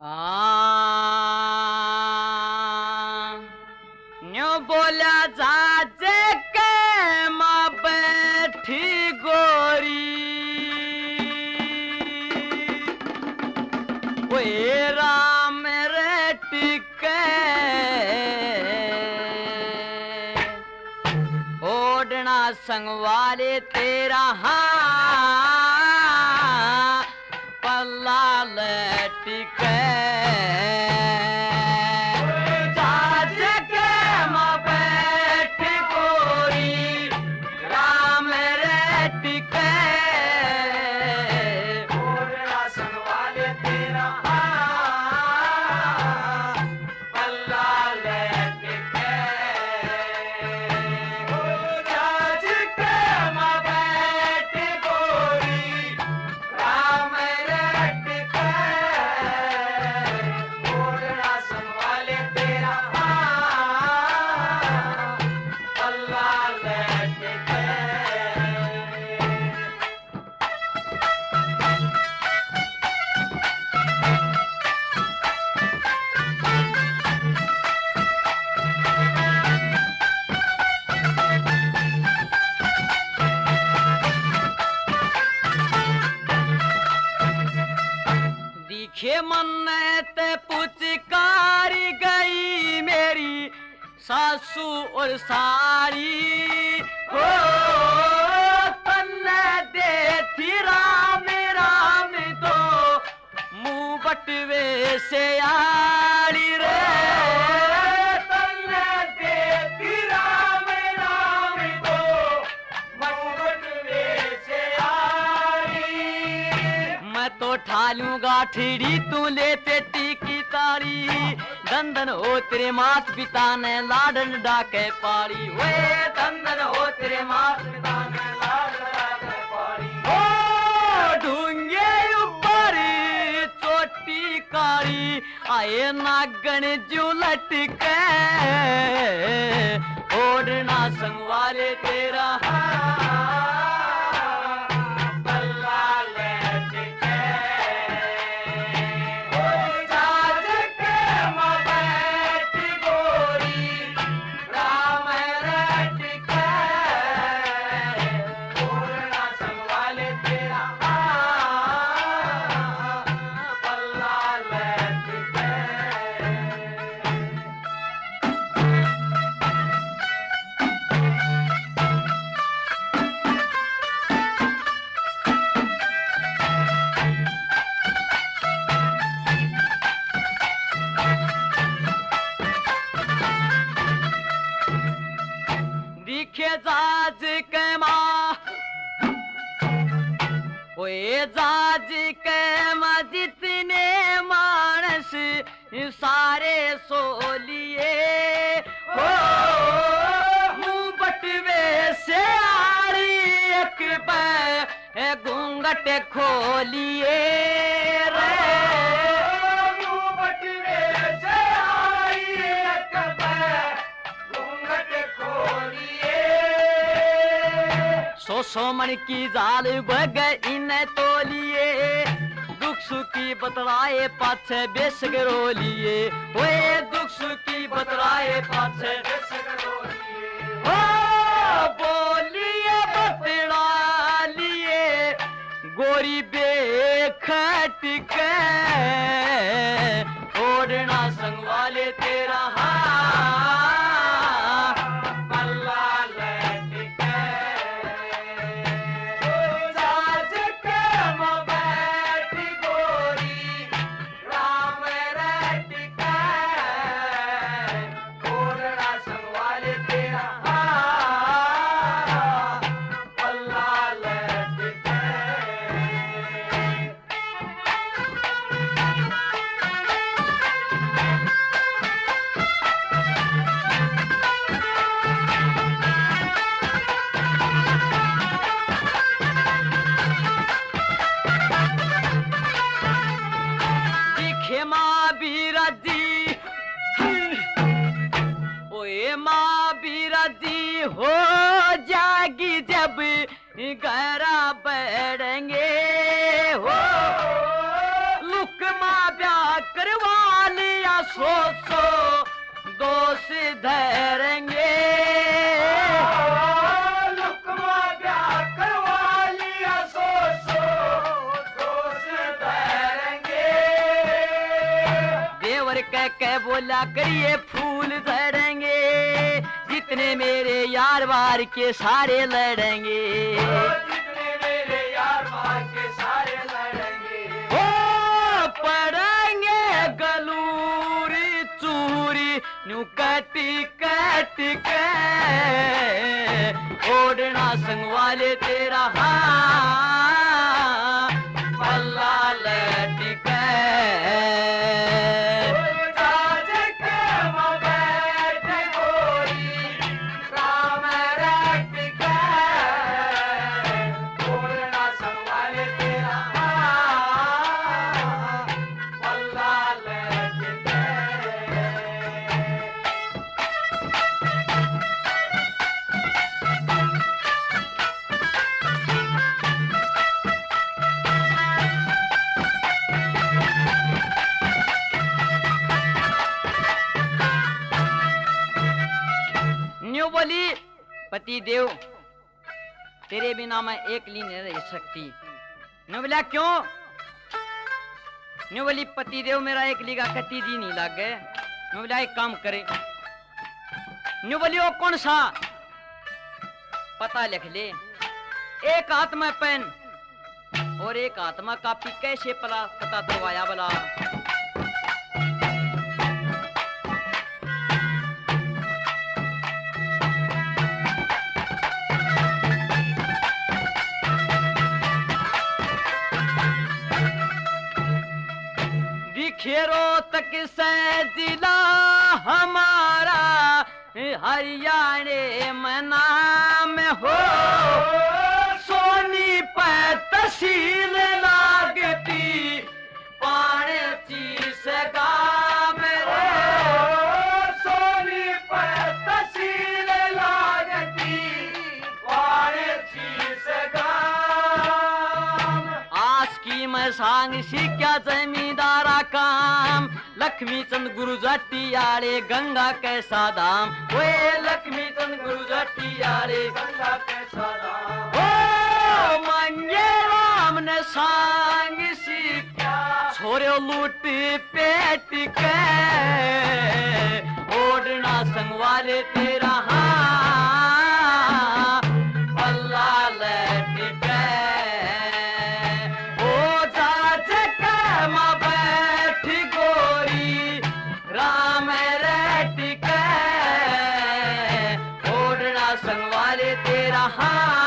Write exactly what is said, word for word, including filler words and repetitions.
आ new बोला जाजे के माँ बैठी गोरी ओए राम रे टिके ओढ़ना संग वाले तेरा हाँ पल्ला लटके दिखे मन्नत पुचकारी गई मेरी सासू और सारी हो तन्ने देती राम राम तो मुंह बटवे से आड़ी रे तन्ने देती राम राम तो मुंह बटवे से आड़ी मैं तो ठालूंगा ठिड़ी तू ले पेटी की तारी दंदन हो तेरे मात पिता ने लाडन डाके पारी वे दंदन हो तेरे मात पिता ने लाडन डाके पारी ओ ढूंगे ऊपर चोटी कारी आए नागन जो लटके ओढ़ना संग वाले तेरा जाज के माँ ओए जाज के माँ जितने मानस सारे सो लिए हो मुँह बटवे से आरी एक पे घूंघट खोलिए रे मुँह बटवे से आरी एक पे घूंघट खोलिए सो सो मन की जाल बग इन तोलिए दुख सुखी बतराए पाछे बेसग रोलिए ओए दुख सुखी बतराए पाछे बेसग रोलिए ओ बोलिए बतरा लिए गोरी बेखट के ओढ़ना संग वाले तेरा हो जागी जब गहरा बैठेंगे हो लुकमा ब्याह करवा लिया सो सो दोष धरेंगे लुकमा ब्याह करवा लिया सो सो दोष धरेंगे देवर कह कह बोला करिए फूल झड़ेंगे जितने मेरे यार बार के सारे लड़ेंगे जितने मेरे यार बार के सारे लड़ेंगे ओ पड़ेंगे गलूरी चूरी न्यू कटी कटी के ओढ़ना संग वाले तेरा हाँ पल्ला लटके बोली पति देव तेरे बिना मैं एक ली नहीं रह सकती। न्यू बोला क्यों? न्यू बोली पति देव मेरा एक ली का कटी जी नहीं लग गए। न्यू बोला एक काम करे। न्यू बोली वो कौन सा? पता लिख ले। एक हाथ में पेन और एक हाथ में कापी कैसे पला पता करवाया बोला खेरो तक से जिला हमारा हरियाणे में नाम हो सोनी पे तहसील लागती पाणची से गाँव रे सोनी पे तहसील लागती पाणची से गाँव आस की मैं सांग सी क्या जमींदारा काम लक्ष्मी चंद गुरु जटियारे गंगा कैसा दाम वे लक्ष्मी चंद गुरु जटियारे गंगा कैसा दाम ओ मंगे राम ने सांग सी क्या छोरे लूट पेट के ओढ़ना संग वाले तेरा हाँ पल्ला लटके हाँ